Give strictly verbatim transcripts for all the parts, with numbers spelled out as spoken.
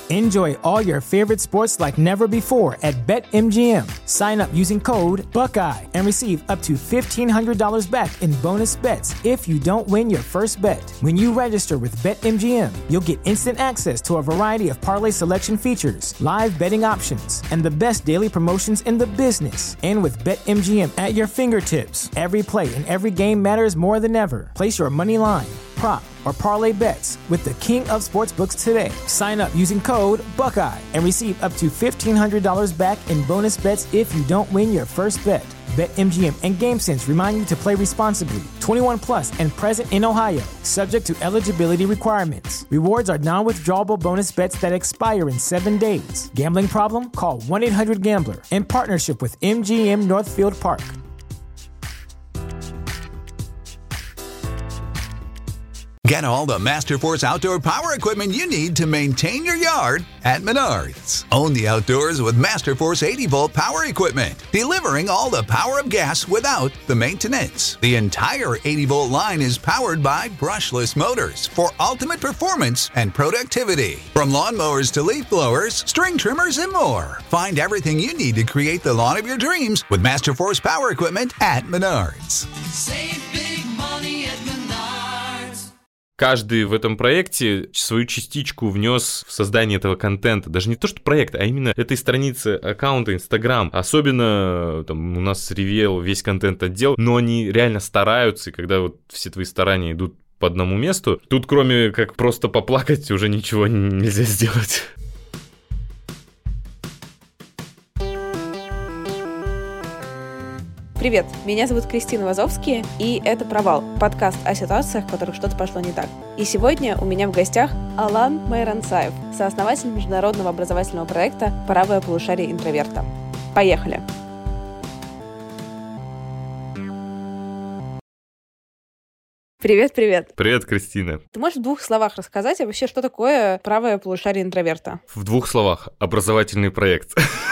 Enjoy all your favorite sports like never before at BetMGM. Sign up using code Buckeye and receive up to fifteen hundred dollars back in bonus bets if you don't win your first bet. When you register with BetMGM, you'll get instant access to a variety of parlay selection features, live betting options, and the best daily promotions in the business. And with BetMGM at your fingertips, every play and every game matters more than ever. Place your money line, prop, or parlay bets with the king of sportsbooks today. Sign up using code Buckeye and receive up to fifteen hundred dollars back in bonus bets if you don't win your first bet. BetMGM and GameSense remind you to play responsibly. twenty-one plus and present in Ohio, subject to eligibility requirements. Rewards are non-withdrawable bonus bets that expire in seven days. Gambling problem? Call one eight hundred gambler in partnership with M G M Northfield Park. Get all the Masterforce outdoor power equipment you need to maintain your yard at Menards. Own the outdoors with Masterforce eighty volt power equipment, delivering all the power of gas without the maintenance. The entire eighty volt line is powered by brushless motors for ultimate performance and productivity. From lawnmowers to leaf blowers, string trimmers, and more. Find everything you need to create the lawn of your dreams with Masterforce power equipment at Menards. Save big money at Menards. Каждый в этом проекте свою частичку внес в создание этого контента. Даже не то, что проект, а именно этой страницы аккаунта Instagram. Особенно там у нас ревел весь контент-отдел, но они реально стараются, и когда вот все твои старания идут по одному месту, тут кроме как просто поплакать уже ничего нельзя сделать. Привет, меня зовут Кристина Вазовский, и это «Провал» — подкаст о ситуациях, в которых что-то пошло не так. И сегодня у меня в гостях Алан Майранцаев, сооснователь международного образовательного проекта «Правое полушарие интроверта». Поехали! Привет-привет. Привет, Кристина. Ты можешь в двух словах рассказать, а вообще, что такое правое полушарие интроверта? В двух словах. Образовательный проект.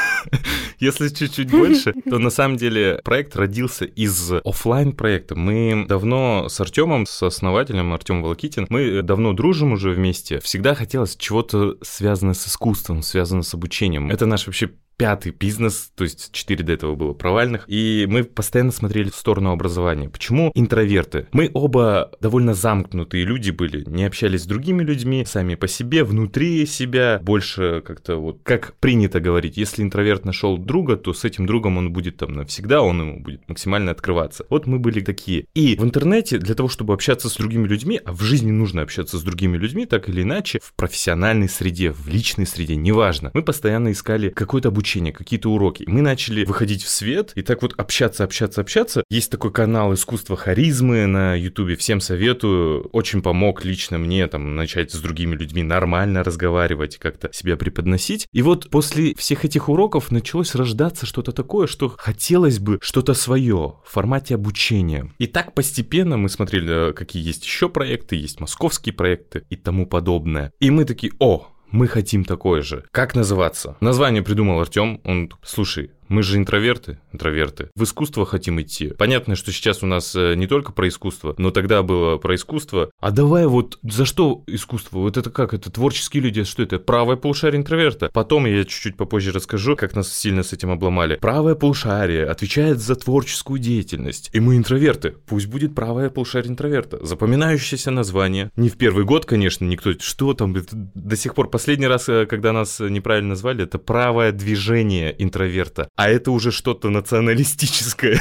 Если чуть-чуть больше, то на самом деле проект родился из офлайн-проекта. Мы давно с Артемом, с основателем Артем Волокитин, мы давно дружим уже вместе. Всегда хотелось чего-то связанное с искусством, связанное с обучением. Это наш вообще пятый бизнес, то есть четыре до этого было провальных, и мы постоянно смотрели в сторону образования. Почему интроверты? Мы оба довольно замкнутые люди были, не общались с другими людьми, сами по себе, внутри себя, больше как-то вот, как принято говорить, если интроверт нашел друга, то с этим другом он будет там навсегда, он ему будет максимально открываться. Вот мы были такие. И в интернете для того, чтобы общаться с другими людьми, а в жизни нужно общаться с другими людьми, так или иначе, в профессиональной среде, в личной среде, неважно, мы постоянно искали какое-то обучение, какие-то уроки. Мы начали выходить в свет и так вот общаться, общаться, общаться. Есть такой канал «Искусство харизмы» на Ютубе. Всем советую. Очень помог лично мне там начать с другими людьми нормально разговаривать, как-то себя преподносить. И вот после всех этих уроков началось рождаться что-то такое, что хотелось бы что-то свое в формате обучения. И так постепенно мы смотрели, какие есть еще проекты, есть московские проекты и тому подобное. И мы такие: о, мы хотим такое же. Как называться? Название придумал Артем. Он: слушай, мы же интроверты, интроверты. В искусство хотим идти. Понятно, что сейчас у нас не только про искусство, но тогда было про искусство. А давай вот за что искусство? Вот это как? Это творческие люди? Что это? Правое полушарие интроверта. Потом я чуть-чуть попозже расскажу, как нас сильно с этим обломали. Правое полушарие отвечает за творческую деятельность. И мы интроверты. Пусть будет правое полушарие интроверта. Запоминающееся название. Не в первый год, конечно, никто... Что там? До сих пор последний раз, когда нас неправильно назвали, это правое движение интроверта. А это уже что-то националистическое.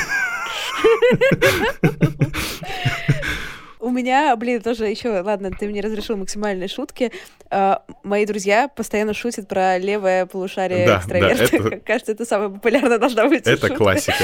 У меня, блин, тоже еще, ладно, ты мне разрешил максимальные шутки. Uh, мои друзья постоянно шутят про левое полушарие да, экстраверта. Да, это... Кажется, это самая популярная должна быть Это шутка. Классика.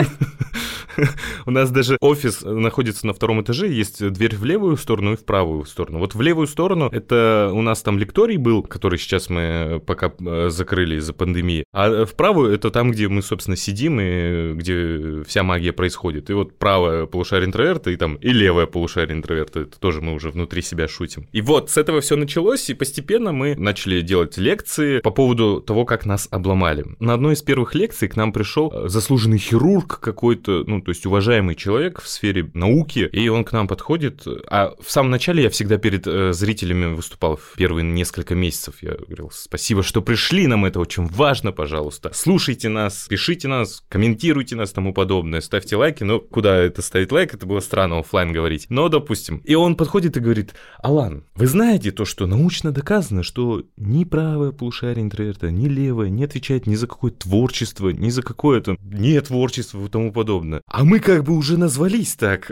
У нас даже офис находится на втором этаже, есть дверь в левую сторону и в правую сторону. Вот в левую сторону это у нас там лекторий был, который сейчас мы пока закрыли из-за пандемии, а в правую это там, где мы, собственно, сидим и где вся магия происходит. И вот правое полушарие интроверта и там и левое полушарие интроверта, это тоже мы уже внутри себя шутим. И вот с этого все началось, и постепенно мы начали делать лекции по поводу того, как нас обломали. На одной из первых лекций к нам пришел заслуженный хирург какой-то, ну, то есть уважаемый человек в сфере науки, и он к нам подходит. А в самом начале я всегда перед э, зрителями выступал в первые несколько месяцев. Я говорил, спасибо, что пришли, нам это очень важно, пожалуйста. Слушайте нас, пишите нас, комментируйте нас и тому подобное, ставьте лайки. Но куда это ставить лайк, это было странно офлайн говорить. Но, допустим. И он подходит и говорит, Алан, вы знаете то, что научно доказано, что ни правое полушарие интроверта, ни левое не отвечает ни за какое творчество, ни за какое-то не творчество и тому подобное. А мы как бы уже назвались так.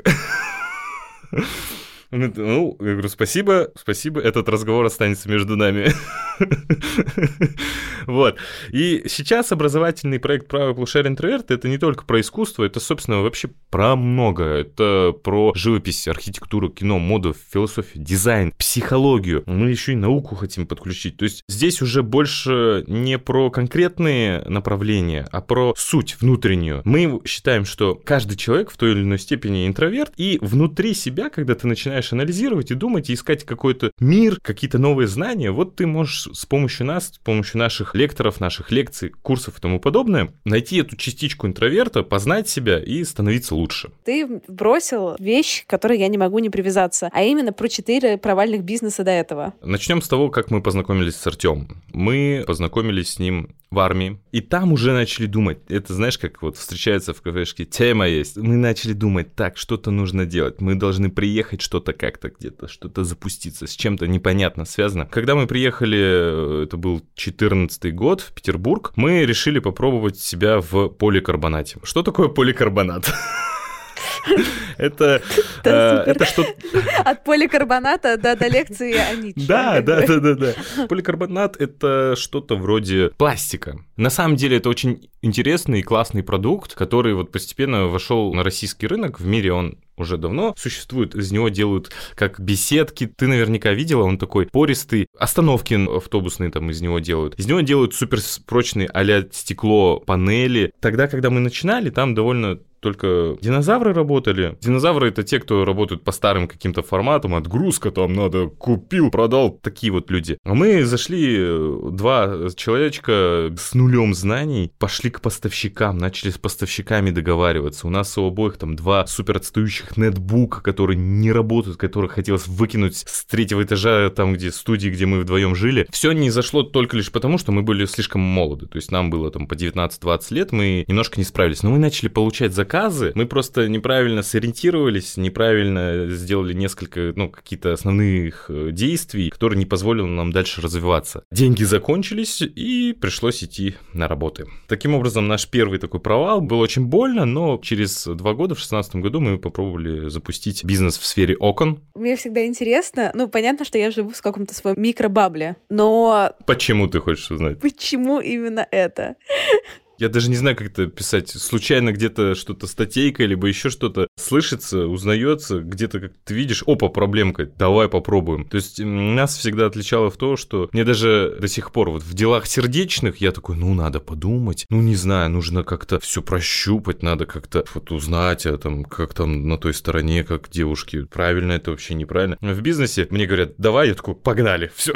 Ну, я говорю, спасибо, спасибо, этот разговор останется между нами. Вот. И сейчас образовательный проект «Правое полушарие интроверта» — это не только про искусство, это, собственно, вообще про многое. Это про живопись, архитектуру, кино, моду, философию, дизайн, психологию. Мы еще и науку хотим подключить. То есть здесь уже больше не про конкретные направления, а про суть внутреннюю. Мы считаем, что каждый человек в той или иной степени интроверт, и внутри себя, когда ты начинаешь анализировать и думать, и искать какой-то мир, какие-то новые знания, вот ты можешь с помощью нас, с помощью наших лекторов, наших лекций, курсов и тому подобное, найти эту частичку интроверта, познать себя и становиться лучше. Ты бросил вещь, к которой я не могу не привязаться, а именно про четыре провальных бизнеса до этого. Начнем с того, как мы познакомились с Артёмом. Мы познакомились с ним в армии, и там уже начали думать, это знаешь, как вот встречается в кафешке, тема есть, мы начали думать, так, что-то нужно делать, мы должны приехать, что-то как-то где-то, что-то запуститься, с чем-то непонятно связано. Когда мы приехали, это был четырнадцатый год, в Петербург, мы решили попробовать себя в поликарбонате. Что такое поликарбонат? Это, э, это что... От поликарбоната до, до лекции о Ницше. Да, да, да, да, да. Поликарбонат — это что-то вроде пластика. На самом деле это очень интересный и классный продукт, который вот постепенно вошел на российский рынок. В мире он уже давно существует, из него делают как беседки. Ты наверняка видела, он такой пористый. Остановки автобусные там из него делают. Из него делают суперпрочные а-ля стекло панели. Тогда, когда мы начинали, там довольно только динозавры работали. Динозавры — это те, кто работают по старым каким-то форматам, отгрузка там надо, купил, продал, такие вот люди. А мы зашли, два человечка с нулем знаний, пошли к поставщикам, начали с поставщиками договариваться. У нас у обоих там два супер отстающих нетбука, которые не работают, которых хотелось выкинуть с третьего этажа, там, где студии, где мы вдвоем жили. Все не зашло только лишь потому, что мы были слишком молоды. То есть нам было там по девятнадцать-двадцать лет, мы немножко не справились. Но мы начали получать заказы. Мы просто неправильно сориентировались, неправильно сделали несколько, ну, какие-то основных действий, которые не позволили нам дальше развиваться. Деньги закончились, и пришлось идти на работы. Таким образом, наш первый такой провал был очень больно, но через два года, в шестнадцатом году, мы попробовали запустить бизнес в сфере окон. Мне всегда интересно, ну, понятно, что я живу в каком-то своем микробабле, но... Почему ты хочешь узнать? Почему именно это? Я даже не знаю, как это писать. Случайно где-то что-то статейка, либо еще что-то слышится, узнается, где-то как ты видишь, опа, проблемка, давай попробуем. То есть нас всегда отличало в том, что мне даже до сих пор вот в делах сердечных я такой, ну, надо подумать, ну, не знаю, нужно как-то все прощупать, надо как-то вот узнать, а там, как там на той стороне, как девушки, правильно это вообще, неправильно. В бизнесе мне говорят, давай, я такой, погнали, все.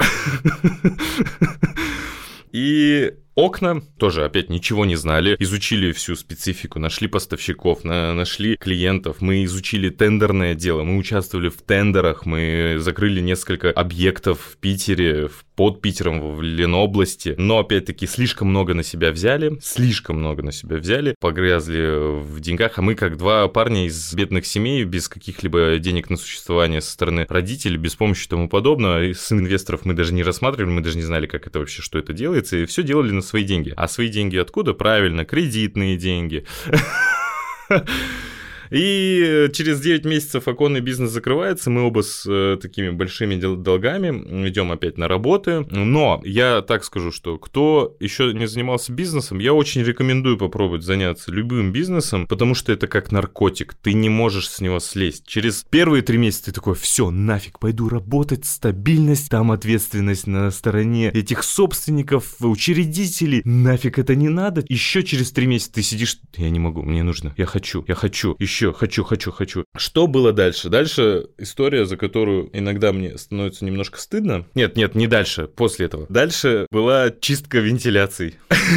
И окна тоже опять ничего не знали, изучили всю специфику, нашли поставщиков, на, нашли клиентов, мы изучили тендерное дело, мы участвовали в тендерах, мы закрыли несколько объектов в Питере, под Питером, в Ленобласти, но опять-таки слишком много на себя взяли, слишком много на себя взяли, погрязли в деньгах, а мы как два парня из бедных семей, без каких-либо денег на существование со стороны родителей, без помощи и тому подобного, и с инвесторов мы даже не рассматривали, мы даже не знали, как это вообще, что это делается, и все делали на свои деньги. А свои деньги откуда? Правильно, кредитные деньги. И через девять месяцев оконный бизнес закрывается, мы оба с э, такими большими долгами идем опять на работы. Но я так скажу, что кто еще не занимался бизнесом, я очень рекомендую попробовать заняться любым бизнесом, потому что это как наркотик, ты не можешь с него слезть. Через первые три месяца ты такой, все, нафиг, пойду работать, стабильность, там ответственность на стороне этих собственников, учредителей, нафиг это не надо. Еще через три месяца ты сидишь, я не могу, мне нужно, я хочу, я хочу, еще еще, хочу, хочу, хочу. Что было дальше? Дальше история, за которую иногда мне становится немножко стыдно. Нет, нет, не дальше, после этого. Дальше была чистка вентиляций.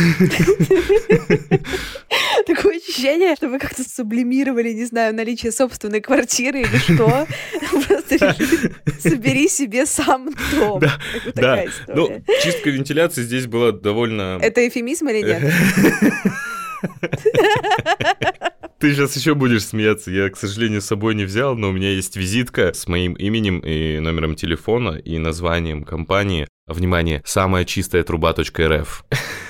Такое ощущение, что вы как-то сублимировали, не знаю, наличие собственной квартиры или что. Просто решили, собери себе сам дом. Да, да. История. Ну, чистка вентиляции здесь была довольно... Это эвфемизм или нет? Ты сейчас еще будешь смеяться. Я, к сожалению, с собой не взял, но у меня есть визитка с моим именем и номером телефона и названием компании. Внимание, самая чистая труба.рф.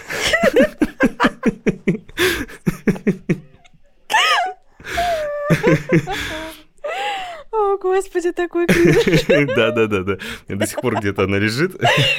О, господи, такой кринж. Да-да-да, до сих пор где-то она лежит.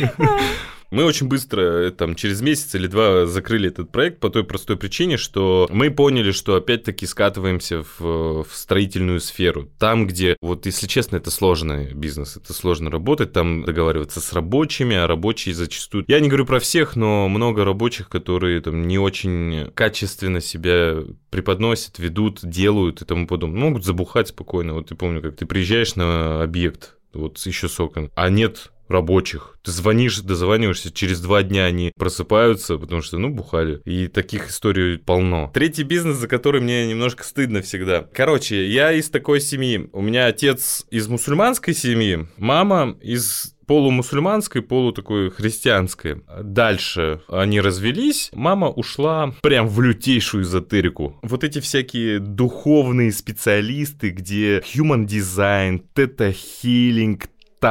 Мы очень быстро, там, через месяц или два закрыли этот проект по той простой причине, что мы поняли, что опять-таки скатываемся в, в строительную сферу. Там, где, вот если честно, это сложный бизнес, это сложно работать, там договариваться с рабочими, а рабочие зачастую... Я не говорю про всех, но много рабочих, которые там не очень качественно себя преподносят, ведут, делают и тому подобное. Могут забухать спокойно. Вот я помню, как ты приезжаешь на объект, вот еще с окон, а нет рабочих. Ты звонишь, дозваниваешься, через два дня они просыпаются, потому что, ну, бухали. И таких историй полно. Третий бизнес, за который мне немножко стыдно всегда. Короче, я из такой семьи. У меня отец из мусульманской семьи, мама из полумусульманской, полу такой христианской. Дальше они развелись, мама ушла прям в лютейшую эзотерику. Вот эти всякие духовные специалисты, где human design, тета-хилинг,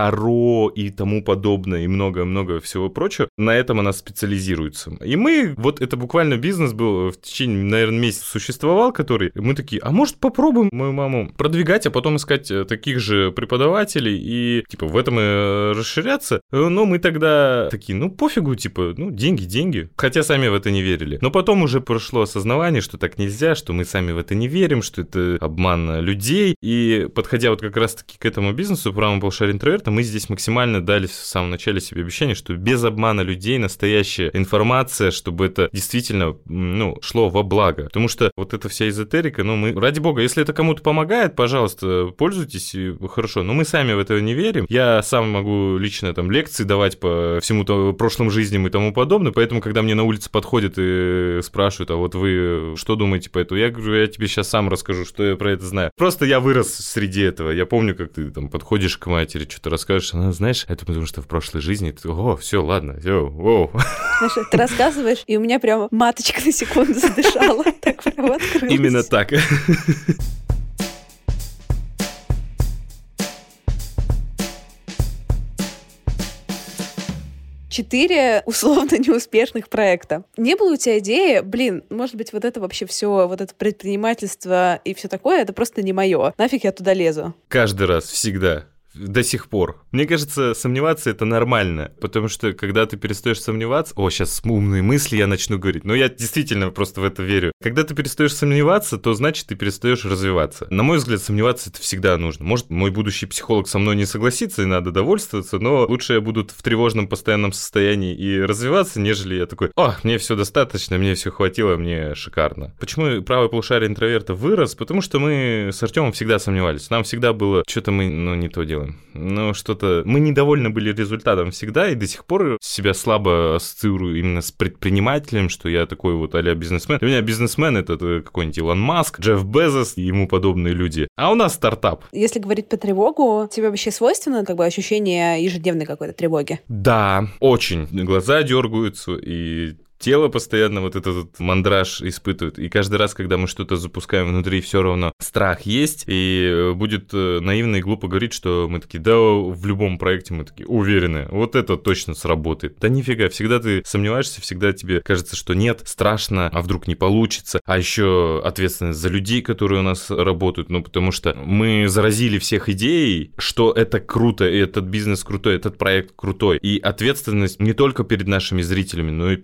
Таро и тому подобное, и много-много всего прочего. На этом она специализируется. И мы, вот это буквально бизнес был в течение, наверное, месяца существовал, который, мы такие, а может попробуем мою маму продвигать, а потом искать таких же преподавателей и, типа, в этом и расширяться. Но мы тогда такие, ну, пофигу, типа, ну, деньги, деньги. Хотя сами в это не верили. Но потом уже прошло осознавание, что так нельзя, что мы сами в это не верим, что это обман людей. И подходя вот как раз-таки к этому бизнесу, правому полушарию интроверта, мы здесь максимально дали в самом начале себе обещание, что без обмана людей настоящая информация, чтобы это действительно, ну, шло во благо. Потому что вот эта вся эзотерика, ну, мы, ради бога, если это кому-то помогает, пожалуйста, пользуйтесь, и хорошо. Но мы сами в это не верим. Я сам могу лично там лекции давать по всему то, прошлым жизням и тому подобное, поэтому, когда мне на улице подходят и спрашивают, а вот вы что думаете по этому? Я говорю, я тебе сейчас сам расскажу, что я про это знаю. Просто я вырос среди этого. Я помню, как ты там подходишь к матери, что-то расскажешь, она, знаешь, это потому что в прошлой жизни ты, о, все, ладно, все, о. Знаешь, ты рассказываешь, и у меня прямо маточка на секунду задышала. Так прямо открылась. Именно так. Четыре условно неуспешных проекта. Не было у тебя идеи, блин, может быть, вот это вообще все, вот это предпринимательство и все такое, это просто не мое. Нафиг я туда лезу? Каждый раз, всегда. До сих пор. Мне кажется, сомневаться — это нормально, потому что, когда ты перестаешь сомневаться... О, сейчас умные мысли я начну говорить, но я действительно просто в это верю. Когда ты перестаешь сомневаться, то значит, ты перестаешь развиваться. На мой взгляд, сомневаться — это всегда нужно. Может, мой будущий психолог со мной не согласится, и надо довольствоваться, но лучше я буду в тревожном постоянном состоянии и развиваться, нежели я такой, о, мне все достаточно, мне все хватило, мне шикарно. Почему правое полушарие интроверта вырос? Потому что мы с Артемом всегда сомневались. Нам всегда было, что-то мы, ну, не то делаем. Ну, что-то... Мы недовольны были результатом всегда, и до сих пор себя слабо ассоциирую именно с предпринимателем, что я такой вот а-ля бизнесмен. Для меня бизнесмен — это какой-нибудь Илон Маск, Джефф Безос и ему подобные люди. А у нас стартап. Если говорить по тревогу, тебе вообще свойственно как бы ощущение ежедневной какой-то тревоги? Да, очень. Глаза дергаются, и... Тело постоянно вот этот вот мандраж испытывает. И каждый раз, когда мы что-то запускаем внутри, все равно страх есть. И будет наивно и глупо говорить, что мы такие, да, в любом проекте мы такие уверены, вот это точно сработает. Да нифига, всегда ты сомневаешься, всегда тебе кажется, что нет, страшно, а вдруг не получится. А еще ответственность за людей, которые у нас работают. Ну, потому что мы заразили всех идеей, что это круто, и этот бизнес крутой, этот проект крутой. И ответственность не только перед нашими зрителями, но и перед людьми,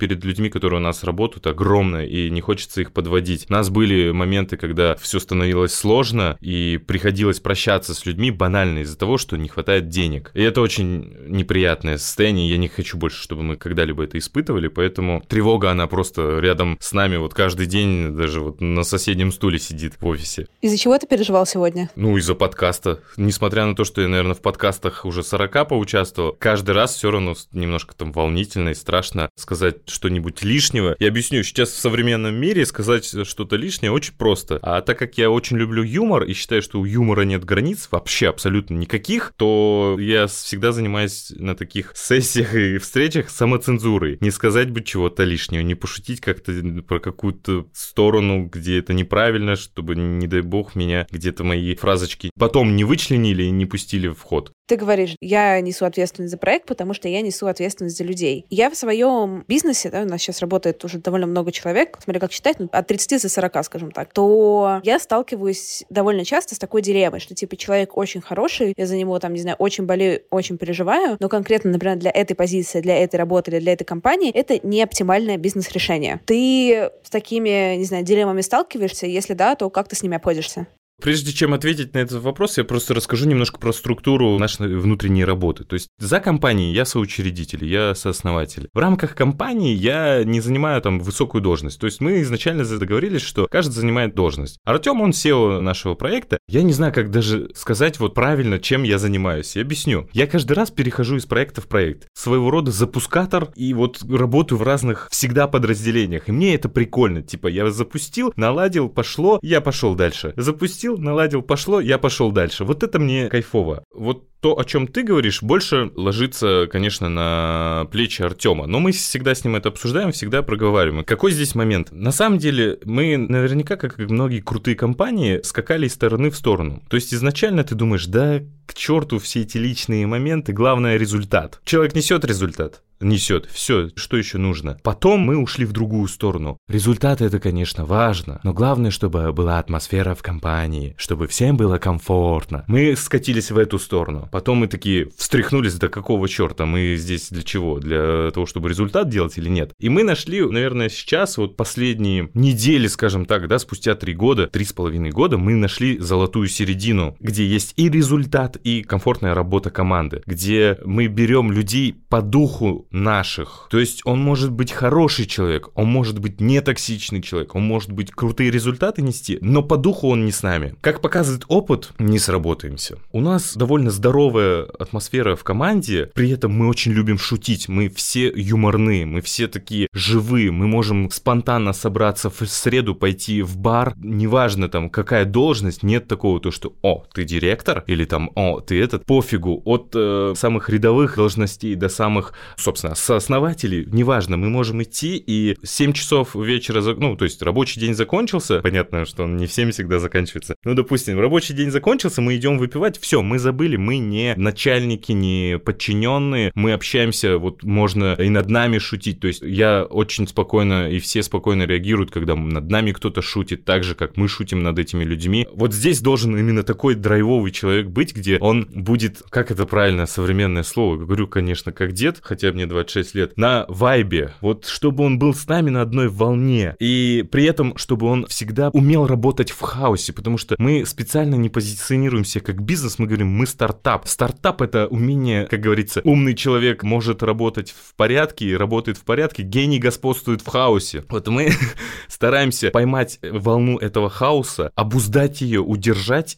людьми, которые у нас работают, огромное, и не хочется их подводить. У нас были моменты, когда все становилось сложно, и приходилось прощаться с людьми банально из-за того, что не хватает денег. И это очень неприятное состояние, я не хочу больше, чтобы мы когда-либо это испытывали, поэтому тревога, она просто рядом с нами вот каждый день, даже вот на соседнем стуле сидит в офисе. Из-за чего ты переживал сегодня? Ну, из-за подкаста. Несмотря на то, что я, наверное, в подкастах уже сорока поучаствовал, каждый раз все равно немножко там волнительно и страшно сказать что-нибудь лишнего. Я объясню, сейчас в современном мире сказать что-то лишнее очень просто. А так как я очень люблю юмор и считаю, что у юмора нет границ, вообще абсолютно никаких, то я всегда занимаюсь на таких сессиях и встречах самоцензурой. Не сказать бы чего-то лишнего, не пошутить как-то про какую-то сторону, где это неправильно, чтобы, не дай бог, меня где-то мои фразочки потом не вычленили и не пустили в ход. Ты говоришь, я несу ответственность за проект, потому что я несу ответственность за людей. Я в своем бизнесе, да, у нас сейчас работает уже довольно много человек, смотри, как считать, ну, от тридцати до сорока, скажем так, то я сталкиваюсь довольно часто с такой дилеммой, что, типа, человек очень хороший, я за него, там, не знаю, очень болею, очень переживаю, но конкретно, например, для этой позиции, для этой работы или для этой компании это не оптимальное бизнес-решение. Ты с такими, не знаю, дилеммами сталкиваешься? Если да, то как ты с ними обходишься? Прежде чем ответить на этот вопрос, я просто расскажу немножко про структуру нашей внутренней работы. То есть за компанией я соучредитель, я сооснователь. В рамках компании я не занимаю там высокую должность. То есть мы изначально договорились, что каждый занимает должность. Артем, он сео нашего проекта. Я не знаю, как даже сказать вот правильно, чем я занимаюсь. Я объясню. Я каждый раз перехожу из проекта в проект. Своего рода запускатор, и вот работаю в разных всегда подразделениях. И мне это прикольно. Типа я запустил, наладил, пошло, я пошел дальше. Запустил, наладил, пошло, я пошел дальше. Вот это мне кайфово. Вот то, о чем ты говоришь, больше ложится, конечно, на плечи Артема. Но мы всегда с ним это обсуждаем, всегда проговариваем. Какой здесь момент? На самом деле, мы наверняка, как и многие крутые компании, скакали из стороны в сторону. То есть изначально ты думаешь, да к черту все эти личные моменты, главное результат. Человек несет результат. Несет. Все, что еще нужно. Потом мы ушли в другую сторону. Результаты это, конечно, важно, но главное, чтобы была атмосфера в компании, чтобы всем было комфортно. Мы скатились в эту сторону. Потом мы такие встряхнулись, до какого черта, мы здесь для чего? Для того, чтобы результат делать или нет? И мы нашли, наверное, сейчас, вот последние недели, скажем так, да, спустя три года, три с половиной года, мы нашли золотую середину, где есть и результат, и комфортная работа команды, где мы берем людей по духу наших. То есть он может быть хороший человек, он может быть не токсичный человек, он может быть крутые результаты нести, но по духу он не с нами. Как показывает опыт, не сработаемся. У нас довольно здоровая атмосфера в команде, при этом мы очень любим шутить, мы все юморные, мы все такие живые, мы можем спонтанно собраться в среду, пойти в бар, неважно там какая должность, нет такого, то что о, ты директор, или там о, ты этот, пофигу, от э, самых рядовых должностей до самых, собственно, сооснователей, неважно, мы можем идти и семь часов вечера, ну, то есть рабочий день закончился, понятно, что он не в семь всегда заканчивается, ну, допустим, рабочий день закончился, мы идем выпивать, все, мы забыли, мы не начальники, не подчиненные, мы общаемся, вот можно и над нами шутить, то есть я очень спокойно, и все спокойно реагируют, когда над нами кто-то шутит, так же, как мы шутим над этими людьми. Вот здесь должен именно такой драйвовый человек быть, где он будет, как это правильно, современное слово, говорю, конечно, как дед, хотя мне двадцать шесть лет, на вайбе, вот чтобы он был с нами на одной волне, и при этом, чтобы он всегда умел работать в хаосе, потому что мы специально не позиционируемся как бизнес, мы говорим, мы стартап. Стартап — это умение, как говорится, умный человек может работать в порядке и работает в порядке, гений господствует в хаосе. Вот мы стараемся поймать волну этого хаоса, обуздать ее, удержать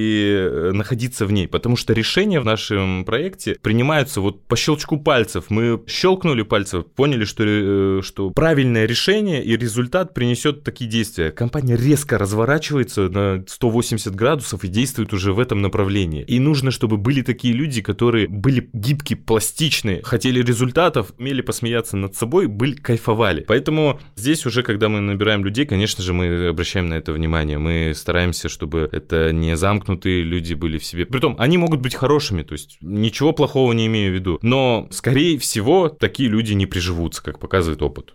и находиться в ней, потому что решения в нашем проекте принимаются вот по щелчку пальцев. Мы щелкнули пальцем, поняли, что, что правильное решение и результат принесет такие действия. Компания резко разворачивается на сто восемьдесят градусов и действует уже в этом направлении. И нужно, чтобы были такие люди, которые были гибкие, пластичные, хотели результатов, умели посмеяться над собой, были, кайфовали. Поэтому здесь уже, когда мы набираем людей, конечно же, мы обращаем на это внимание. Мы стараемся, чтобы это не замкнутые люди были в себе. Притом, они могут быть хорошими, то есть ничего плохого не имею в виду. Но, скорее всего, такие люди не приживутся, как показывает опыт.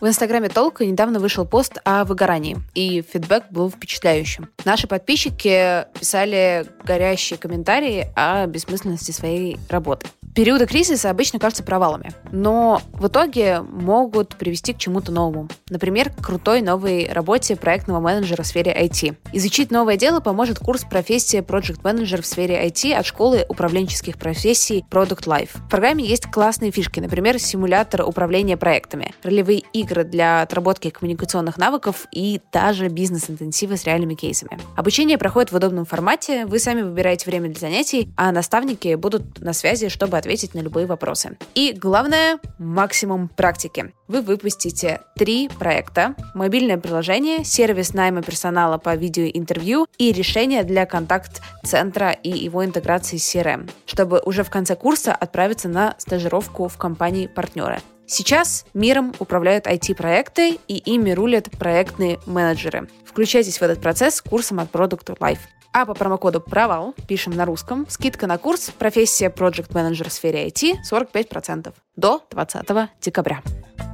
В Инстаграме Толка недавно вышел пост о выгорании, и фидбэк был впечатляющим. Наши подписчики писали горящие комментарии о бессмысленности своей работы. Периоды кризиса обычно кажутся провалами, но в итоге могут привести к чему-то новому. Например, к крутой новой работе проектного менеджера в сфере ай ти. Изучить новое дело поможет курс профессия Project Manager в сфере ай ти от школы управленческих профессий Product Life. В программе есть классные фишки, например, симулятор управления проектами, ролевые игры для отработки коммуникационных навыков и даже бизнес-интенсивы с реальными кейсами. Обучение проходит в удобном формате, вы сами выбираете время для занятий, а наставники будут на связи, чтобы ответить на любые вопросы. И главное, максимум практики. Вы выпустите три проекта: мобильное приложение, сервис найма персонала по видеоинтервью и решение для контакт-центра и его интеграции с си эр эм, чтобы уже в конце курса отправиться на стажировку в компании-партнеры. Сейчас миром управляют ай ти-проекты, и ими рулят проектные менеджеры. Включайтесь в этот процесс с курсом от Product Life. А по промокоду «Провал», пишем на русском, скидка на курс «Профессия Project Manager в сфере ай ти» сорок пять процентов до двадцатого декабря.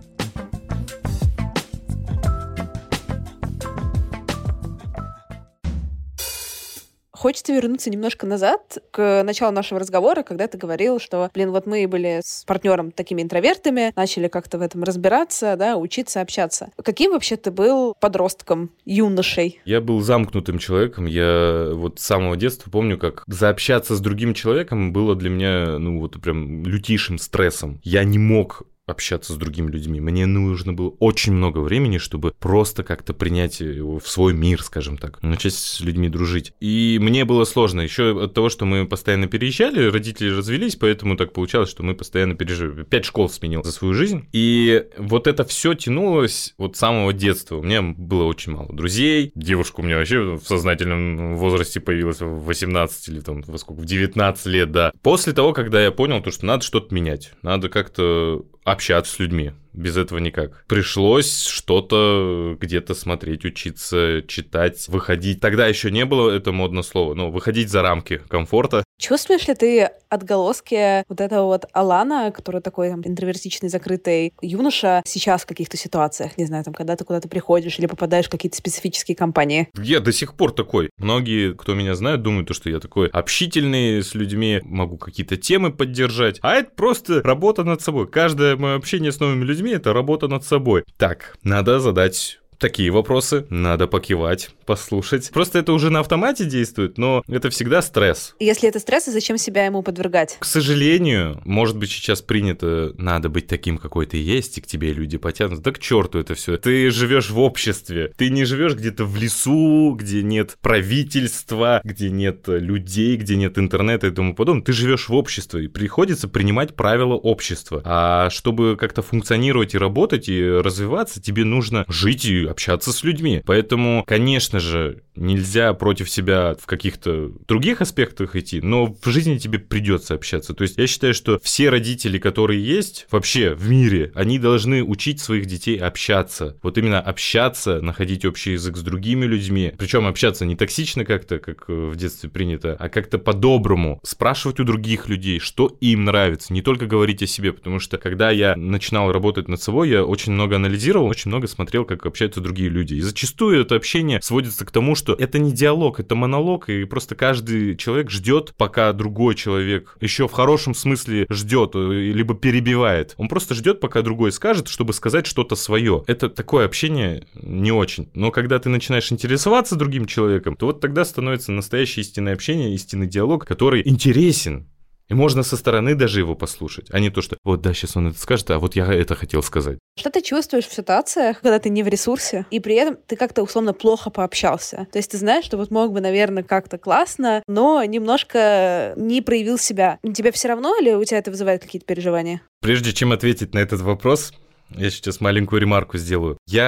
Хочется вернуться немножко назад, к началу нашего разговора, когда ты говорил, что, блин, вот мы были с партнером такими интровертами, начали как-то в этом разбираться, да, учиться, общаться. Каким вообще ты был подростком, юношей? Я был замкнутым человеком. Я вот с самого детства помню, как заобщаться с другим человеком было для меня, ну, вот прям лютейшим стрессом. Я не мог общаться с другими людьми. Мне нужно было очень много времени, чтобы просто как-то принять его в свой мир, скажем так, начать с людьми дружить. И мне было сложно. Еще от того, что мы постоянно переезжали, родители развелись, поэтому так получалось, что мы постоянно переезжали. Пять школ сменил за свою жизнь. И вот это все тянулось вот с самого детства. У меня было очень мало друзей. Девушка у меня вообще в сознательном возрасте появилась в восемнадцать или там во сколько, в девятнадцать лет, да. После того, когда я понял, то, что надо что-то менять, надо как-то общаться с людьми. Без этого никак. Пришлось что-то где-то смотреть, учиться, читать, выходить. Тогда еще не было, это модное слово, но выходить за рамки комфорта. Чувствуешь ли ты отголоски вот этого вот Алана, который такой там интровертичный, закрытый юноша, сейчас в каких-то ситуациях, не знаю, там, когда ты куда-то приходишь или попадаешь в какие-то специфические компании? Я до сих пор такой. Многие, кто меня знает, думают, что я такой общительный с людьми, могу какие-то темы поддержать, а это просто работа над собой. Каждое мое общение с новыми людьми — это работа над собой. Так, надо задать такие вопросы, надо покивать, послушать. Просто это уже на автомате действует, но это всегда стресс. Если это стресс, зачем себя ему подвергать? К сожалению, может быть, сейчас принято, надо быть таким, какой ты есть, и к тебе люди потянутся. Да к черту это все. Ты живешь в обществе. Ты не живешь где-то в лесу, где нет правительства, где нет людей, где нет интернета и тому подобное. Ты живешь в обществе, и приходится принимать правила общества. А чтобы как-то функционировать и работать, и развиваться, тебе нужно жить и общаться с людьми. Поэтому, конечно же, нельзя против себя в каких-то других аспектах идти, но в жизни тебе придется общаться. То есть я считаю, что все родители, которые есть вообще в мире, они должны учить своих детей общаться. Вот именно общаться, находить общий язык с другими людьми. Причем общаться не токсично как-то, как в детстве принято, а как-то по-доброму. Спрашивать у других людей, что им нравится. Не только говорить о себе, потому что когда я начинал работать над собой, я очень много анализировал, очень много смотрел, как общаются другие люди. И зачастую это общение сводится к тому, что это не диалог, это монолог, и просто каждый человек ждет, пока другой человек еще в хорошем смысле ждет, либо перебивает. Он просто ждет, пока другой скажет, чтобы сказать что-то свое. Это такое общение не очень. Но когда ты начинаешь интересоваться другим человеком, то вот тогда становится настоящее истинное общение, истинный диалог, который интересен. И можно со стороны даже его послушать, а не то, что вот да, сейчас он это скажет, а вот я это хотел сказать. Что ты чувствуешь в ситуациях, когда ты не в ресурсе, и при этом ты как-то условно плохо пообщался? То есть ты знаешь, что вот мог бы, наверное, как-то классно, но немножко не проявил себя. Тебе все равно или у тебя это вызывает какие-то переживания? Прежде чем ответить на этот вопрос, я сейчас маленькую ремарку сделаю. Я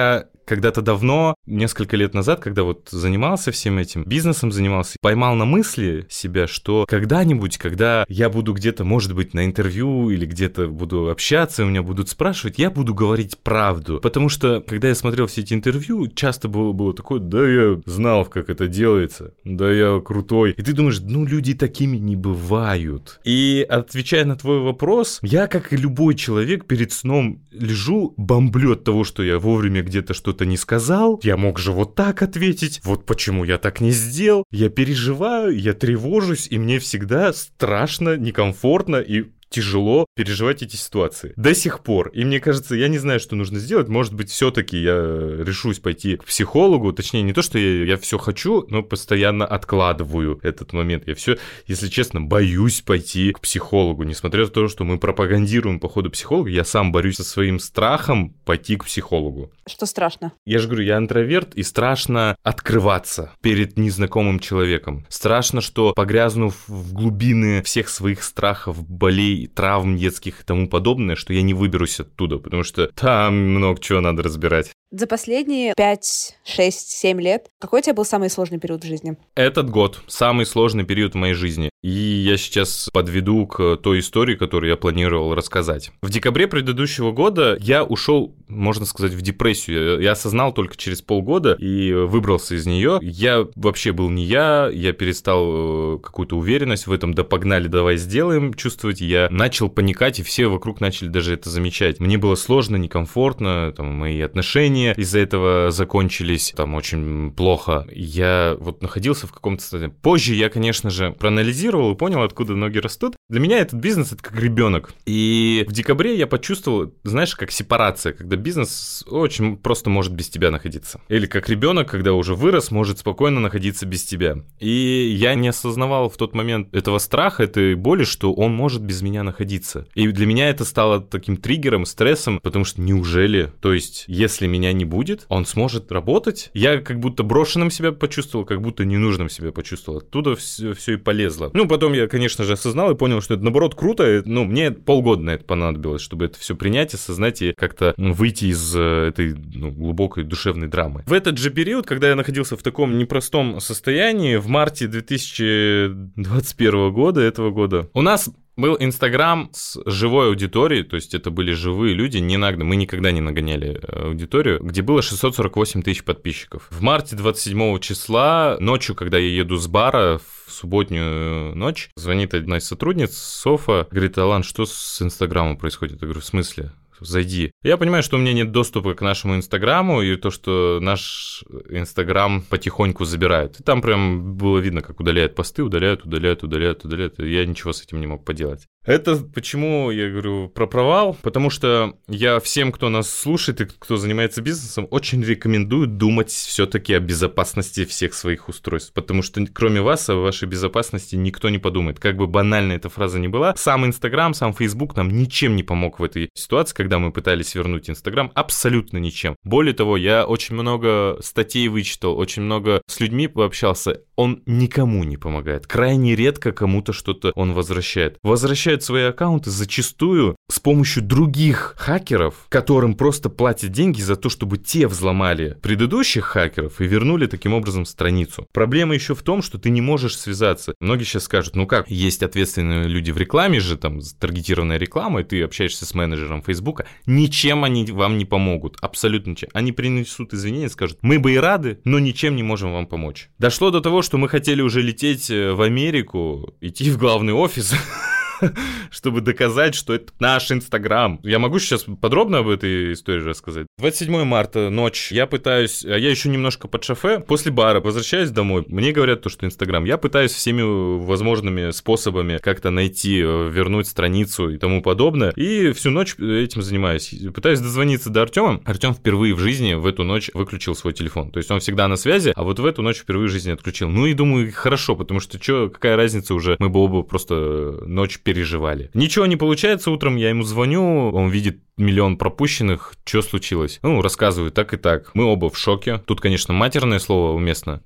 когда-то давно, несколько лет назад, когда вот занимался всем этим, бизнесом занимался, поймал на мысли себя, что когда-нибудь, когда я буду где-то, может быть, на интервью или где-то буду общаться, у меня будут спрашивать, я буду говорить правду. Потому что, когда я смотрел все эти интервью, часто было, было такое, да я знал, как это делается, да я крутой. И ты думаешь, ну люди такими не бывают. И отвечая на твой вопрос, я, как и любой человек, перед сном лежу, бомблю от того, что я вовремя где-то что-то не сказал. Я мог же вот так ответить, вот почему я так не сделал. Я переживаю, я тревожусь, и мне всегда страшно, некомфортно и тяжело переживать эти ситуации. До сих пор. И мне кажется, я не знаю, что нужно сделать. Может быть, все-таки я решусь пойти к психологу. Точнее, не то, что я, я все хочу, но постоянно откладываю этот момент. Я все, если честно, боюсь пойти к психологу. Несмотря на то, что мы пропагандируем по ходу психолога, я сам борюсь со своим страхом пойти к психологу. Что страшно? Я же говорю, я интроверт, и страшно открываться перед незнакомым человеком. Страшно, что погрязнув в глубины всех своих страхов, болей, травм детских и тому подобное, что я не выберусь оттуда, потому что там много чего надо разбирать. За последние пять, шесть, семь лет какой у тебя был самый сложный период в жизни? Этот год самый сложный период в моей жизни. И я сейчас подведу к той истории, которую я планировал рассказать. В декабре предыдущего года я ушел, можно сказать, в депрессию. Я осознал только через полгода и выбрался из нее. Я вообще был не я, я перестал какую-то уверенность в этом, да погнали, давай сделаем, чувствовать. Я начал паникать, и все вокруг начали даже это замечать. Мне было сложно, некомфортно, там, мои отношения из-за этого закончились там очень плохо. Я вот находился в каком-то состоянии. Позже я, конечно же, проанализировал и понял, откуда ноги растут. Для меня этот бизнес — это как ребенок. И в декабре я почувствовал, знаешь, как сепарация, когда бизнес очень просто может без тебя находиться. Или как ребенок, когда уже вырос, может спокойно находиться без тебя. И я не осознавал в тот момент этого страха, этой боли, что он может без меня находиться. И для меня это стало таким триггером, стрессом, потому что неужели, то есть, если меня не будет, он сможет работать? Я как будто брошенным себя почувствовал, как будто ненужным себя почувствовал. Оттуда все, все и полезло. Ну, потом я, конечно же, осознал и понял, что это, наоборот, круто. Ну, мне полгода на это понадобилось, чтобы это все принять, осознать и как-то выйти из этой ну, глубокой душевной драмы. В этот же период, когда я находился в таком непростом состоянии, в марте две тысячи двадцать первого года, этого года, у нас был Инстаграм с живой аудиторией, то есть это были живые люди, не нагнаны, мы никогда не нагоняли аудиторию, где было шестьсот сорок восемь тысяч подписчиков. В марте двадцать седьмого числа, ночью, когда я еду с бара, в субботнюю ночь, звонит одна из сотрудниц, Софа, говорит: Алан, что с Инстаграмом происходит? Я говорю: в смысле? Зайди. Я понимаю, что у меня нет доступа к нашему Инстаграму, и то, что наш Инстаграм потихоньку забирают. И там прям было видно, как удаляют посты, удаляют, удаляют, удаляют, удаляют. И я ничего с этим не мог поделать. Это почему я говорю про провал? Потому что я всем, кто нас слушает и кто занимается бизнесом, очень рекомендую думать все-таки о безопасности всех своих устройств. Потому что кроме вас о вашей безопасности никто не подумает. Как бы банально эта фраза ни была, сам Инстаграм, сам Фейсбук нам ничем не помог в этой ситуации, когда мы пытались вернуть Инстаграм, абсолютно ничем. Более того, я очень много статей вычитал, очень много с людьми пообщался. Он никому не помогает. Крайне редко кому-то что-то он возвращает. Возвращает свои аккаунты зачастую с помощью других хакеров, которым просто платят деньги за то, чтобы те взломали предыдущих хакеров и вернули таким образом страницу. Проблема еще в том, что ты не можешь связаться. Многие сейчас скажут: ну как, есть ответственные люди в рекламе же, там, таргетированная реклама, и ты общаешься с менеджером Фейсбука. Ничем они вам не помогут, абсолютно ничем. Они принесут извинения, скажут: мы бы и рады, но ничем не можем вам помочь. Дошло до того, что мы хотели уже лететь в Америку, идти в главный офис, чтобы доказать, что это наш Инстаграм. Я могу сейчас подробно об этой истории рассказать. двадцать седьмого марта, ночь. Я пытаюсь, я еще немножко под шофе. После бара возвращаюсь домой. Мне говорят то, что Инстаграм. Я пытаюсь всеми возможными способами как-то найти, вернуть страницу и тому подобное. И всю ночь этим занимаюсь. Пытаюсь дозвониться до Артема. Артем впервые в жизни в эту ночь выключил свой телефон. То есть он всегда на связи, а вот в эту ночь впервые в жизни отключил. Ну и думаю, хорошо, потому что что, какая разница уже, мы бы оба просто ночь переживали. Ничего не получается, утром я ему звоню, он видит миллион пропущенных, что случилось? Ну, рассказываю так и так. Мы оба в шоке. Тут, конечно, матерное слово уместно.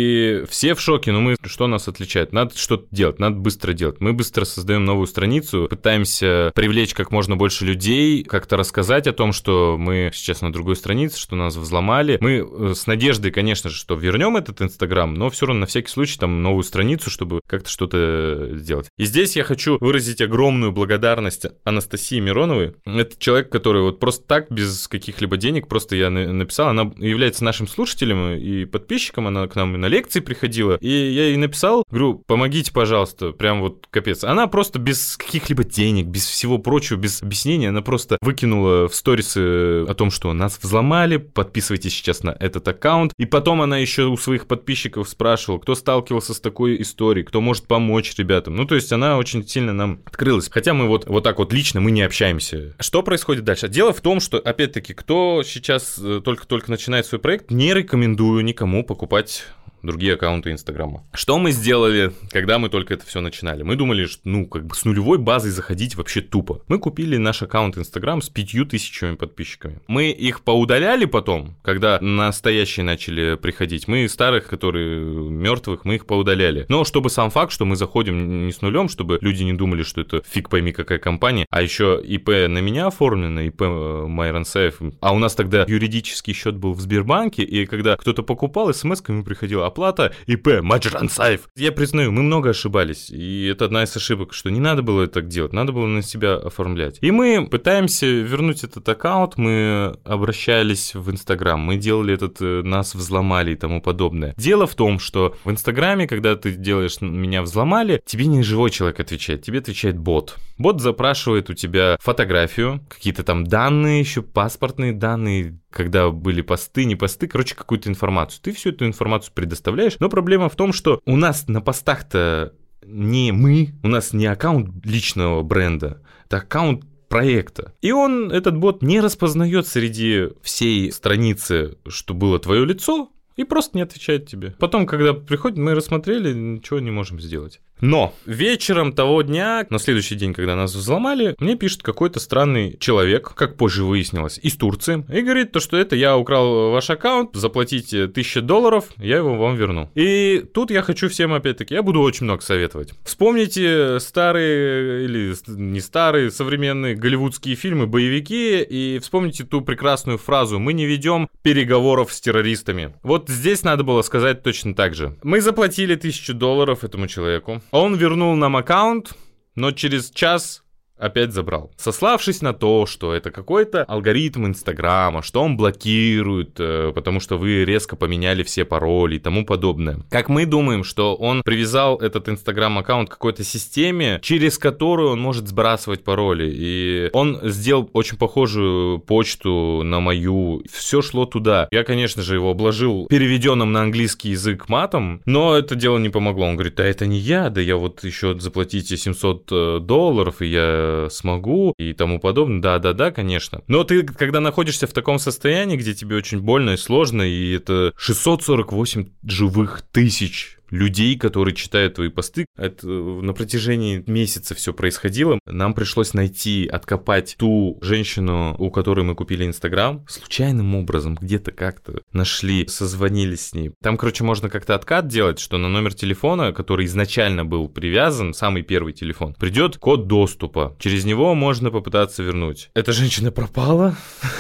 И все в шоке, но мы, что нас отличает? Надо что-то делать, надо быстро делать. Мы быстро создаем новую страницу, пытаемся привлечь как можно больше людей, как-то рассказать о том, что мы сейчас на другой странице, что нас взломали. Мы с надеждой, конечно же, что вернем этот Инстаграм, но все равно на всякий случай там новую страницу, чтобы как-то что-то сделать. И здесь я хочу выразить огромную благодарность Анастасии Мироновой. Это человек, который вот просто так, без каких-либо денег, просто я написал, она является нашим слушателем и подписчиком, она к нам на лекции приходила, и я ей написал, говорю, помогите, пожалуйста, прям вот капец. Она просто без каких-либо денег, без всего прочего, без объяснения, она просто выкинула в сторисы о том, что нас взломали, подписывайтесь сейчас на этот аккаунт, и потом она еще у своих подписчиков спрашивала, кто сталкивался с такой историей, кто может помочь ребятам. Ну, то есть она очень сильно нам открылась. Хотя мы вот, вот так вот лично мы не общаемся. Что происходит дальше? Дело в том, что, опять-таки, кто сейчас только-только начинает свой проект, не рекомендую никому покупать другие аккаунты Инстаграма. Что мы сделали, когда мы только это все начинали? Мы думали, что, ну, как бы с нулевой базой заходить вообще тупо. Мы купили наш аккаунт Инстаграм с пятью тысячами подписчиками. Мы их поудаляли потом, когда настоящие начали приходить. Мы старых, которые мертвых, мы их поудаляли. Но чтобы сам факт, что мы заходим не с нулем, чтобы люди не думали, что это фиг пойми какая компания, а еще ИП на меня оформлено, ИП Майранцаев. А у нас тогда юридический счет был в Сбербанке, и когда кто-то покупал, смс-ками приходила оплата ИП Майранцаев. Я признаю, мы много ошибались, и это одна из ошибок, что не надо было так делать, надо было на себя оформлять. И мы пытаемся вернуть этот аккаунт, мы обращались в Инстаграм, мы делали этот, нас взломали и тому подобное. Дело в том, что в Инстаграме, когда ты делаешь «меня взломали», тебе не живой человек отвечает, тебе отвечает бот. Бот запрашивает у тебя фотографию, какие-то там данные еще, паспортные данные, когда были посты, не посты, короче, какую-то информацию. Ты всю эту информацию предоставляешь, но проблема в том, что у нас на постах-то не мы, у нас не аккаунт личного бренда, это аккаунт проекта. И он, этот бот, не распознает среди всей страницы, что было твое лицо, и просто не отвечает тебе. Потом, когда приходит, мы рассмотрели, ничего не можем сделать. Но вечером того дня, на следующий день, когда нас взломали, мне пишет какой-то странный человек, как позже выяснилось, из Турции, и говорит, то, что это я украл ваш аккаунт, заплатите тысячу долларов, я его вам верну. И тут я хочу всем, опять-таки, я буду очень много советовать. Вспомните старые, или не старые, современные голливудские фильмы, боевики, и вспомните ту прекрасную фразу «Мы не ведем переговоров с террористами». Вот здесь надо было сказать точно так же. Мы заплатили тысячу долларов этому человеку. Он вернул нам аккаунт, но через час опять забрал. Сославшись на то, что это какой-то алгоритм Инстаграма, что он блокирует, потому что вы резко поменяли все пароли и тому подобное. Как мы думаем, что он привязал этот Инстаграм-аккаунт к какой-то системе, через которую он может сбрасывать пароли. И он сделал очень похожую почту на мою. Все шло туда. Я, конечно же, его обложил переведенным на английский язык матом, но это дело не помогло. Он говорит, да это не я, да я вот еще заплатите семьсот долларов, и я смогу и тому подобное. Да-да-да, конечно. Но ты, когда находишься в таком состоянии, где тебе очень больно и сложно, и это шестьсот сорок восемь живых тысяч людей, которые читают твои посты. Это на протяжении месяца все происходило. Нам пришлось найти, откопать ту женщину, у которой мы купили Инстаграм. Случайным образом где-то как-то нашли, созвонились с ней. Там, короче, можно как-то откат делать, что на номер телефона, который изначально был привязан, самый первый телефон, придет код доступа. Через него можно попытаться вернуть. Эта женщина пропала.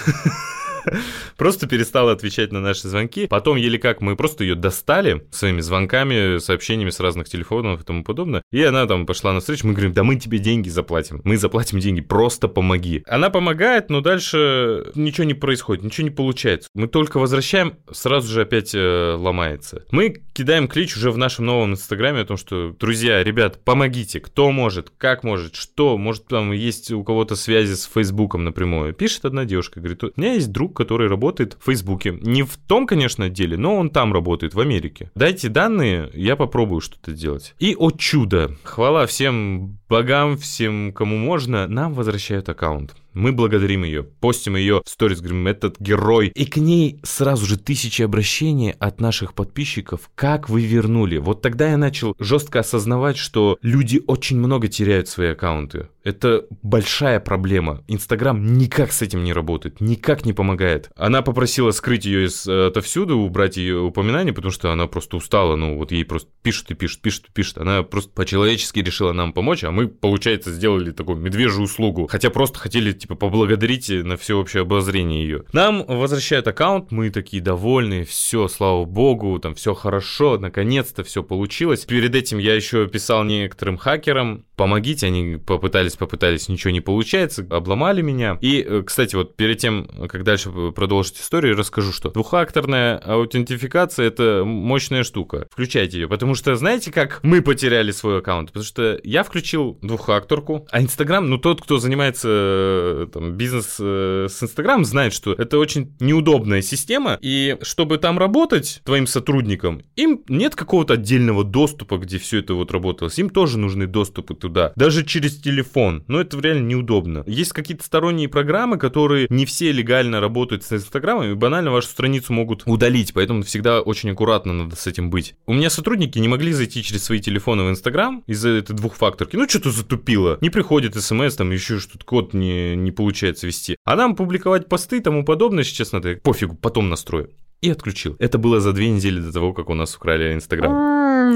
Просто перестала отвечать на наши звонки. Потом, еле как, мы просто ее достали своими звонками, сообщениями с разных телефонов и тому подобное. И она там пошла навстречу. Мы говорим, да мы тебе деньги заплатим. Мы заплатим деньги, просто помоги. Она помогает, но дальше ничего не происходит, ничего не получается. Мы только возвращаем, сразу же опять э, ломается. Мы кидаем клич уже в нашем новом Инстаграме о том, что, друзья, ребят, помогите. Кто может, как может, что. Может, там есть у кого-то связи с Фейсбуком напрямую. Пишет одна девушка, говорит, у меня есть друг, который работает в Фейсбуке. Не в том, конечно, отделе, но он там работает, в Америке. Дайте данные, я попробую что-то делать. И, о чудо, хвала всем богам, всем, кому можно, нам возвращают аккаунт. Мы благодарим ее, постим ее в сторис, говорим, этот герой. И к ней сразу же тысячи обращений от наших подписчиков, как вы вернули. Вот тогда я начал жестко осознавать, что люди очень много теряют свои аккаунты. Это большая проблема. Инстаграм никак с этим не работает, никак не помогает. Она попросила скрыть ее из, отовсюду, убрать ее упоминания, потому что она просто устала. Ну вот ей просто пишут и пишут, пишут и пишут. Она просто по-человечески решила нам помочь, а мы, получается, сделали такую медвежью услугу. Хотя просто хотели типа поблагодарить на всеобщее обозрение ее. Нам возвращают аккаунт, мы такие довольные, все, слава богу, там все хорошо, наконец-то все получилось. Перед этим я еще писал некоторым хакерам, помогите, они попытались, попытались, ничего не получается, обломали меня. И, кстати, вот перед тем, как дальше продолжить историю, расскажу, что двухфакторная аутентификация — это мощная штука. Включайте ее, потому что знаете, как мы потеряли свой аккаунт? Потому что я включил двухфакторку, а Инстаграм, ну тот, кто занимается там, бизнес э, с Инстаграм, знает, что это очень неудобная система, и чтобы там работать твоим сотрудникам, им нет какого-то отдельного доступа, где все это вот работалось, им тоже нужны доступы туда, даже через телефон, но это реально неудобно. Есть какие-то сторонние программы, которые не все легально работают с Инстаграмом, и банально вашу страницу могут удалить, поэтому всегда очень аккуратно надо с этим быть. У меня сотрудники не могли зайти через свои телефоны в Инстаграм из-за этой двухфакторки, ну что-то затупило, не приходит смс, там еще что-то, код не не получается вести. А нам публиковать посты и тому подобное сейчас надо, пофигу, потом настрою. И отключил. Это было за две недели до того, как у нас украли Инстаграм.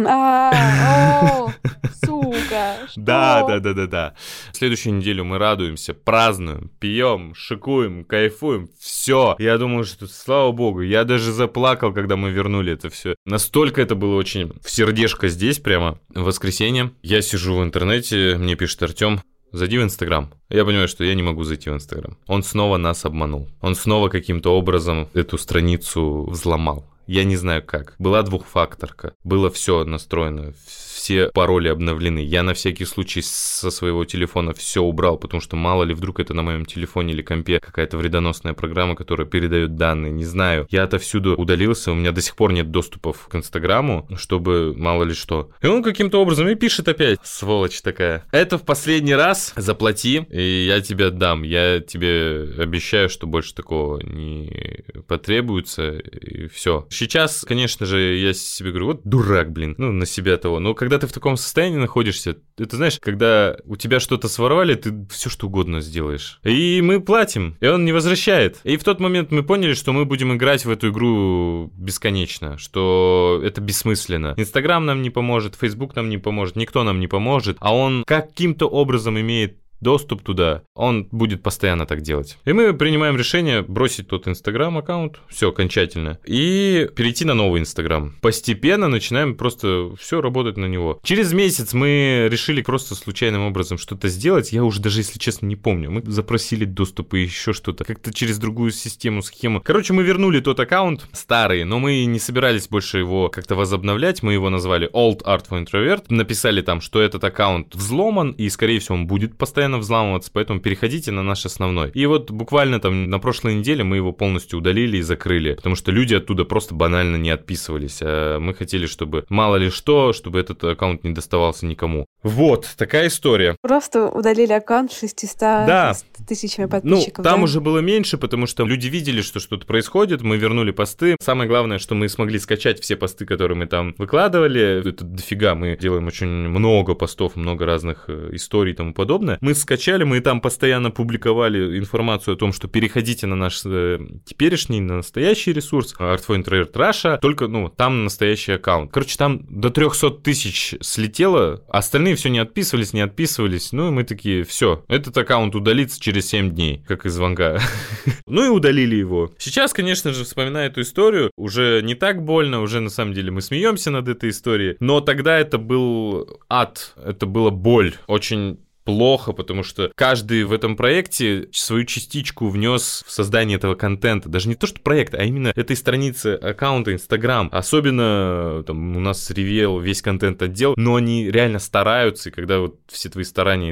Сука. Да, да, да, да, да. Следующую неделю мы радуемся, празднуем, пьем, шикуем, кайфуем. Все. Я думал, что, слава богу, я даже заплакал, когда мы вернули это все. Настолько это было очень в сердечко здесь прямо. В воскресенье я сижу в интернете, мне пишет Артем: зайди в Инстаграм. Я понимаю, что я не могу зайти в Инстаграм. Он снова нас обманул. Он снова каким-то образом эту страницу взломал. Я не знаю как. Была двухфакторка. Было все настроено. Все пароли обновлены. Я на всякий случай со своего телефона все убрал, потому что мало ли вдруг это на моем телефоне или компе какая-то вредоносная программа, которая передает данные. Не знаю. Я отовсюду удалился. У меня до сих пор нет доступов к Инстаграму, чтобы мало ли что. И он каким-то образом и пишет опять. Сволочь такая. Это в последний раз. Заплати, и я тебе отдам. Я тебе обещаю, что больше такого не потребуется. И все. Сейчас, конечно же, я себе говорю, вот дурак, блин. Ну, на себя того. Но когда ты в таком состоянии находишься, это знаешь, когда у тебя что-то своровали, ты все что угодно сделаешь. И мы платим, и он не возвращает. И в тот момент мы поняли, что мы будем играть в эту игру бесконечно, что это бессмысленно. Инстаграм нам не поможет, Фейсбук нам не поможет, никто нам не поможет, а он каким-то образом имеет доступ туда, он будет постоянно так делать. И мы принимаем решение бросить тот Инстаграм-аккаунт, все, окончательно, и перейти на новый Инстаграм. Постепенно начинаем просто все работать на него. Через месяц мы решили просто случайным образом что-то сделать, я уже даже, если честно, не помню. Мы запросили доступ и еще что-то, как-то через другую систему, схему. Короче, мы вернули тот аккаунт старый, но мы не собирались больше его как-то возобновлять, мы его назвали Old Art for Introvert, написали там, что этот аккаунт взломан, и, скорее всего, он будет постоянно взламываться, поэтому переходите на наш основной. И вот буквально там на прошлой неделе мы его полностью удалили и закрыли, потому что люди оттуда просто банально не отписывались, а мы хотели, чтобы мало ли что, чтобы этот аккаунт не доставался никому. Вот, такая история. Просто удалили аккаунт шестьюстами да. тысячами подписчиков. Ну, там да? уже было меньше, потому что люди видели, что что-то происходит, мы вернули посты. Самое главное, что мы смогли скачать все посты, которые мы там выкладывали. Это дофига, мы делаем очень много постов, много разных историй и тому подобное. Мы скачали, мы там постоянно публиковали информацию о том, что переходите на наш э, теперешний, на настоящий ресурс Art for Introvert Russia, только, ну, там настоящий аккаунт. Короче, там до триста тысяч слетело, остальные все не отписывались, не отписывались, ну, и мы такие, все, этот аккаунт удалится через семь дней, как из Ванга. Ну, и удалили его. Сейчас, конечно же, вспоминая эту историю, уже не так больно, уже, на самом деле, мы смеемся над этой историей, но тогда это был ад, это была боль, очень плохо, потому что каждый в этом проекте свою частичку внес в создание этого контента. Даже не то, что проект, а именно этой страницы аккаунта Инстаграм. Особенно там у нас ревел весь контент-отдел, но они реально стараются, и когда вот все твои старания идут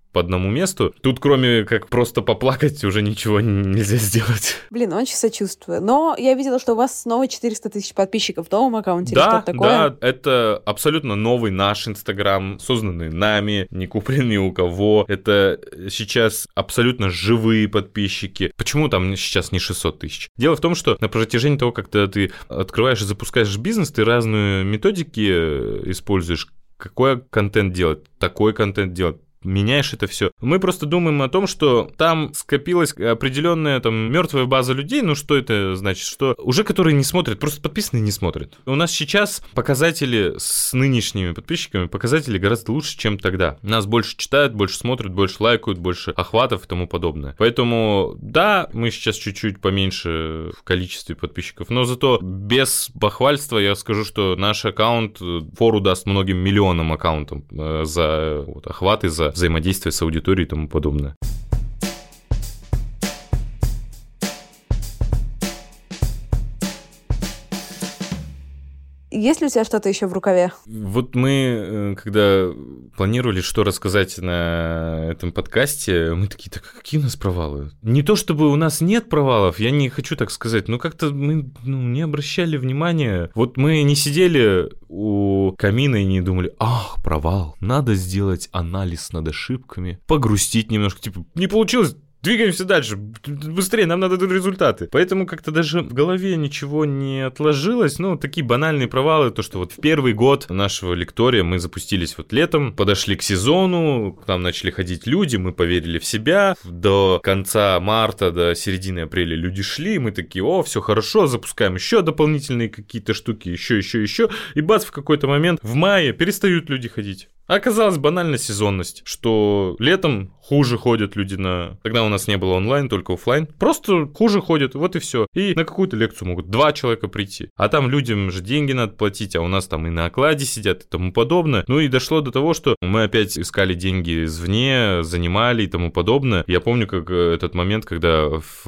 по одному месту. Тут, кроме как просто поплакать, уже ничего нельзя сделать. Блин, очень сочувствую. Но я видела, что у вас снова четыреста тысяч подписчиков в новом аккаунте или Да, что-то такое. да, это абсолютно новый наш Инстаграм, созданный нами, не куплен ни у кого. Это сейчас абсолютно живые подписчики. Почему там сейчас не шестьсот тысяч? Дело в том, что на протяжении того, когда ты открываешь и запускаешь бизнес, ты разные методики используешь. Какой контент делать, такой контент делать. Меняешь это все. Мы просто думаем о том, что там скопилась определенная там мертвая база людей. Ну, что это значит? Что уже которые не смотрят, просто подписанные не смотрят. У нас сейчас показатели с нынешними подписчиками, показатели гораздо лучше, чем тогда. Нас больше читают, больше смотрят, больше лайкают, больше охватов и тому подобное. Поэтому, да, мы сейчас чуть-чуть поменьше в количестве подписчиков, но зато без бахвальства я скажу, что наш аккаунт фору даст многим миллионам аккаунтам за вот, охваты, за взаимодействие с аудиторией и тому подобное. Есть ли у тебя что-то еще в рукаве? Вот мы, когда планировали, что рассказать на этом подкасте, мы такие, так какие у нас провалы? Не то чтобы у нас нет провалов, я не хочу так сказать, но как-то мы ну, не обращали внимания. Вот мы не сидели у камина и не думали, ах, провал, надо сделать анализ над ошибками, погрустить немножко, типа, не получилось. Двигаемся дальше, быстрее, нам надо результаты. Поэтому как-то даже в голове ничего не отложилось. Ну, такие банальные провалы, то, что вот в первый год нашего лектория мы запустились вот летом, подошли к сезону, к нам начали ходить люди, мы поверили в себя. До конца марта, до середины апреля люди шли, мы такие, о, все хорошо, запускаем еще дополнительные какие-то штуки, еще, еще, еще. И бац, в какой-то момент в мае перестают люди ходить. А оказалась банальная сезонность, что летом хуже ходят люди на... Тогда у нас не было онлайн, только офлайн. Просто хуже ходят, вот и все. И на какую-то лекцию могут два человека прийти. А там людям же деньги надо платить, а у нас там и на окладе сидят и тому подобное. Ну и дошло до того, что мы опять искали деньги извне, занимали и тому подобное. Я помню, как этот момент, когда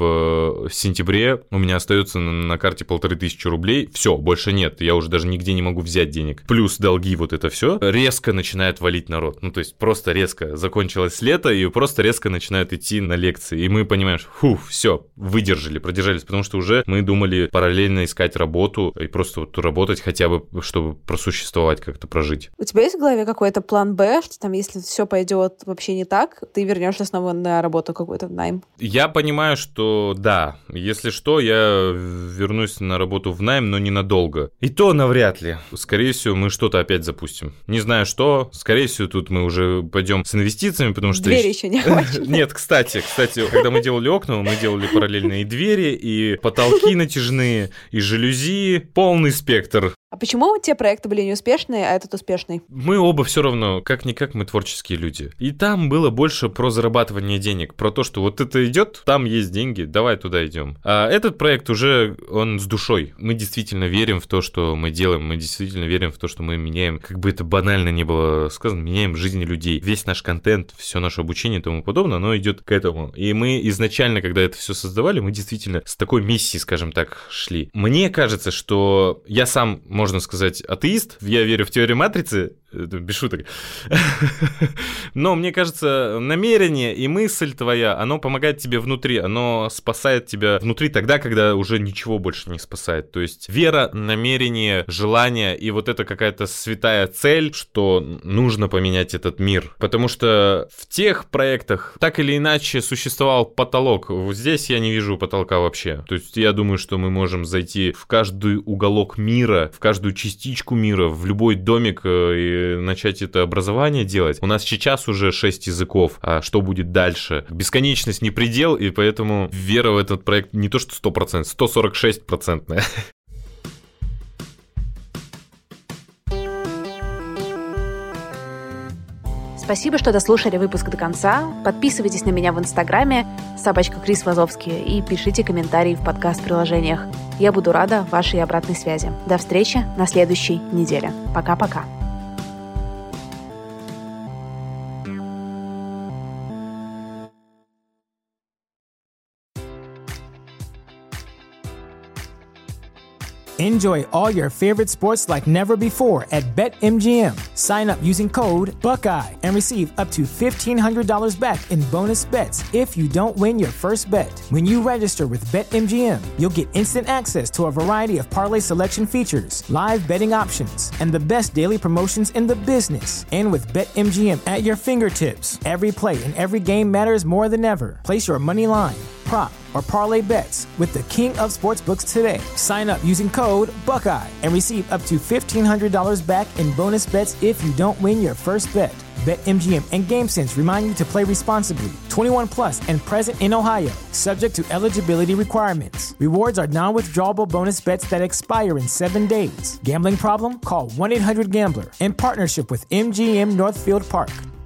в сентябре у меня остается на карте полторы тысячи рублей. Все, больше нет. Я уже даже нигде не могу взять денег. Плюс долги, вот это все. Резко начинает валить народ. Ну, то есть просто резко закончилось лето, и просто резко начинают идти на лекции. И мы понимаем, что фу, все, выдержали, продержались, потому что уже мы думали параллельно искать работу и просто вот работать хотя бы, чтобы просуществовать, как-то прожить. У тебя есть в голове какой-то план Б, что там, если все пойдет вообще не так, ты вернешься снова на работу какую-то в найм? Я понимаю, что да, если что, я вернусь на работу в найм, но ненадолго. И то навряд ли. Скорее всего, мы что-то опять запустим. Не знаю что, скорее всего, тут мы уже пойдем с инвестициями, потому что... Двери еще не хватит. Нет, кстати, кстати, когда мы делали окна, мы делали параллельно и двери, и потолки натяжные, и жалюзи, полный спектр. А почему те проекты были неуспешные, а этот успешный? Мы оба все равно, как-никак, мы творческие люди. И там было больше про зарабатывание денег, про то, что вот это идет, там есть деньги, давай туда идем. А этот проект уже, он с душой. Мы действительно верим в то, что мы делаем, мы действительно верим в то, что мы меняем, как бы это банально не было сказано, меняем жизни людей. Весь наш контент, все наше обучение и тому подобное, оно идет к этому. И мы изначально, когда это все создавали, мы действительно с такой миссией, скажем так, шли. Мне кажется, что я сам, можно сказать, атеист, я верю в теорию матрицы, без шуток. Но, мне кажется, намерение и мысль твоя, оно помогает тебе внутри, оно спасает тебя внутри тогда, когда уже ничего больше не спасает. То есть вера, намерение, желание и вот это какая-то святая цель, что нужно поменять этот мир. Потому что в тех проектах так или иначе существовал потолок. Вот здесь я не вижу потолка вообще. То есть я думаю, что мы можем зайти в каждый уголок мира, в каждую частичку мира, в любой домик и начать это образование делать. У нас сейчас уже шесть языков, а что будет дальше? Бесконечность не предел, и поэтому вера в этот проект не то что сто процентов, сто сорок шесть процентов. Спасибо, что дослушали выпуск до конца. Подписывайтесь на меня в Инстаграме собачка Крис Вазовский и пишите комментарии в подкаст-приложениях. Я буду рада вашей обратной связи. До встречи на следующей неделе. Пока-пока. Enjoy all your favorite sports like never before at BetMGM. Sign up using code Buckeye and receive up to fifteen hundred dollars back in bonus bets if you don't win your first bet. When you register with BetMGM, you'll get instant access to a variety of parlay selection features, live betting options, and the best daily promotions in the business. And with BetMGM at your fingertips, every play and every game matters more than ever. Place your money line, prop, or parlay bets with the king of sportsbooks today. Sign up using code Buckeye and receive up to fifteen hundred dollars back in bonus bets if you don't win your first bet. BetMGM and GameSense remind you to play responsibly. twenty-one plus and present in Ohio, subject to eligibility requirements. Rewards are non-withdrawable bonus bets that expire in seven days. Gambling problem? Call one eight hundred gambler in partnership with M G M Northfield Park.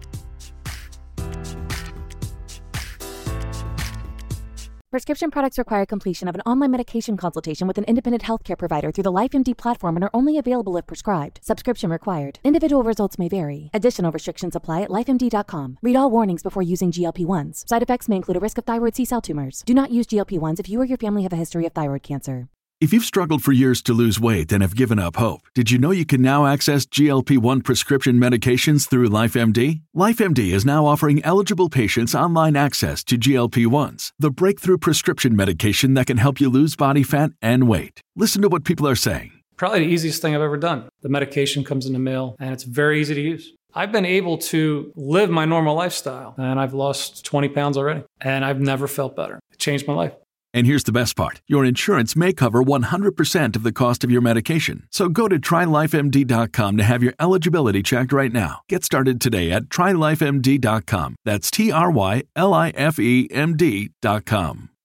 Prescription products require completion of an online medication consultation with an independent healthcare provider through the LifeMD platform and are only available if prescribed. Subscription required. Individual results may vary. Additional restrictions apply at life M D dot com. Read all warnings before using G L P ones. Side effects may include a risk of thyroid C-cell tumors. Do not use G L P ones if you or your family have a history of thyroid cancer. If you've struggled for years to lose weight and have given up hope, did you know you can now access G L P one prescription medications through LifeMD? LifeMD is now offering eligible patients online access to G L P ones, the breakthrough prescription medication that can help you lose body fat and weight. Listen to what people are saying. Probably the easiest thing I've ever done. The medication comes in the mail and it's very easy to use. I've been able to live my normal lifestyle and I've lost twenty pounds already and I've never felt better. It changed my life. And here's the best part. Your insurance may cover one hundred percent of the cost of your medication. So go to try life M D dot com to have your eligibility checked right now. Get started today at try life M D dot com. That's T R Y L I F E M D dot com.